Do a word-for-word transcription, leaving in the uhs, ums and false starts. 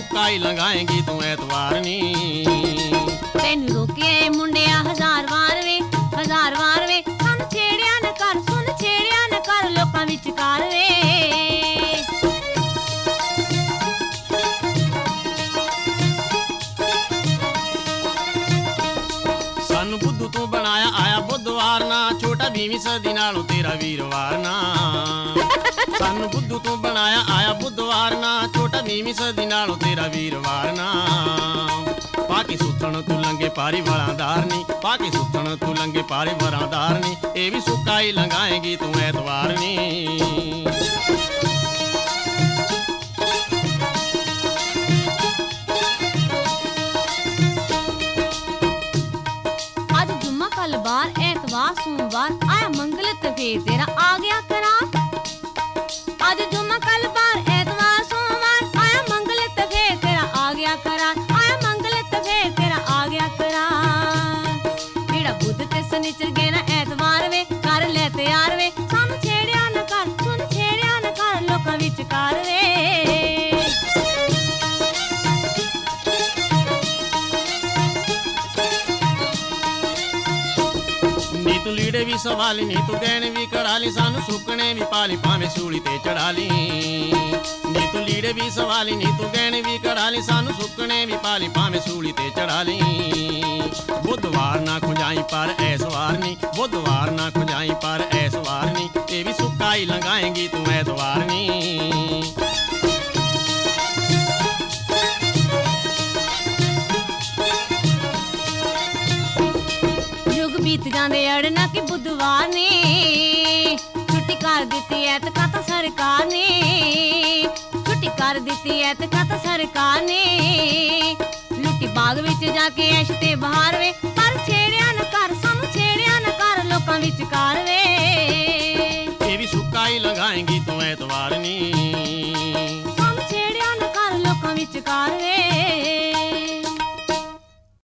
ਸੁੱਕਾ ਹੀ ਲੰਘਾਏਂਗੀ ਤੂੰ ਐਤਵਾਰ ਨੀ। ਤੈਨੂੰ ਰੋਕਿਆ ਮੁੰਡਿਆ ਹਜ਼ਾਰ ਵਾਰ ਵੇ, ਹਜ਼ਾਰ ਵਾਰ ਵੇ, ਸਾਨੂੰ ਛੇੜਿਆ ਨਾ ਕਰ, ਸੁਣ ਛੇੜਿਆ ਨਾ ਕਰ ਲੋਕਾਂ ਵਿਚਕਾਰ ਵੇ। ਸਾਨੂੰ ਬੁੱਧੂ ਤੂੰ ਬਣਾਇਆ ਆਇਆ ਬੁੱਧਵਾਰ ਨਾ, ਛੋਟਾ ਵੀਹਵੀਂ ਸਦੀ ਨਾਲੋਂ ਤੇਰਾ ਵੀਰਵਾਰ ਨਾ। ਸਾਨੂੰ ਬੁੱਧੂ ਤੂੰ ਬਣਾਇਆ ਆਇਆ ਬੁੱਧਵਾਰ ਨਾ, ਛੋਟਾ ਵੀਹਵੀਂ ਸਦੀ ਨਾਲੋਂ ਤੇਰਾ ਵੀਰਵਾਰ ਨਾ। ਪਾ ਕੇ ਸੁੱਤਣ ਤੂੰ ਲੰਗੇ ਪਾਰੀ ਵਾਲਾਂਦਾਰ ਨੀ, ਪਾ ਕੇ ਸੁੱਤਣ ਤੂੰ ਲੰਗੇ ਪਾਰੀ ਵਾਲਾਂਦਾਰ ਨੀ, ਇਹ ਵੀ ਸੁੱਕਾ ਹੀ ਲੰਘਾਏਂਗੀ ਤੂੰ ਐਤਵਾਰ ਨੀ। ਅੱਜ ਜੁਮਾ ਕੱਲ ਬਾਰ ਐਤਵਾਰ ਸੋਮਵਾਰ ਆਇਆ ਮੰਗਲ ਤੇ ਫੇਰ ਤੇਰਾ ਆ ਗਿਆ ਕਰਾਰ। ਅੱਜ ਜੁਮਾ ਕੱਲ ਬਾਰ ਐਤਵਾਰ ਸੋਮਵਾਰ ਆਇਆ ਮੰਗਲ ਤੇ ਫੇਰ ਤੇਰਾ ਆ ਗਿਆ ਕਰਾਰ, ਆਇਆ ਮੰਗਲ ਤੇ ਫੇਰ ਤੇਰਾ ਆ ਗਿਆ ਕਰਾਰ। ਜਿਹੜਾ ਬੁੱਧ ਤੇ ਸ਼ਨੀਚਰ ਗਏ ਨਾ ਐਤਵਾਰ ਵੇ, ਕਰ ਲੈ ਤਿਆਰ ਵੇ, ਸਾਨੂੰ ਛੇੜਿਆ ਨਾ ਕਰ, ਸੁਣ ਛੇੜਿਆ ਨਾ ਕਰ ਲੋਕਾਂ ਵਿਚਕਾਰ ਵੇ। ਨੀ ਤੂੰ ਲੀੜੇ ਵੀ ਸਵਾਲੀ ਨੀ ਤੂੰ ਗਹਿਣੇ ਵੀ ਕਰਾ ਲਈ, ਸਾਨੂੰ ਸੁੱਕਣੇ ਵੀ ਪਾ ਲਈ ਭਾਵੇਂ ਸੂਲੀ ਤੇ ਚੜਾ ਲਈ। ਨੀ ਤੂੰ ਲੀੜੇ ਵੀ ਸਵਾਲੀ ਨੀ ਤੂੰ ਗਹਿਣੇ ਵੀ ਕਰਾ ਲਈ, ਸਾਨੂੰ ਸੁੱਕਣੇ ਵੀ ਪਾ ਲਈ ਭਾਵੇਂ ਸੂਲੀ ਤੇ ਚੜਾ ਲਈ। ਬੁੱਧਵਾਰ ਨਾ ਖੁੰਝਾਈ ਪਰ ਐਸ ਵਾਰ ਨੀ, ਬੁੱਧਵਾਰ ਨਾ ਖੁੰਝਾਈ ਪਰ ਐਸ ਵਾਰ ਨੀ, ਇਹ ਵੀ ਸੁੱਕਾ ਹੀ ਲੰਘਾਏਂਗੀ ਤੂੰ ਐਤਵਾਰ ਨੀ। ਬੀਤ ਜਾਂਦੇ ਅੜਨਾ ਕਿ ਬੁੱਧਵਾਰ ਨੇ, ਛੁੱਟੀ ਕਰ ਦਿੱਤੀ ਐਤਕਾਂ ਤਾਂ ਸਰਕਾਰ ਨੇ, ਛੁੱਟੀ ਕਰ ਦਿੱਤੀ ਐਤਕਾਂ ਤਾਂ ਸਰਕਾਰ ਨੇ। ਲੁੱਟੀ ਬਾਗ ਵਿੱਚ ਜਾ ਕੇ ਐਸ਼ ਤੇ ਬਹਾਰ ਵੇ।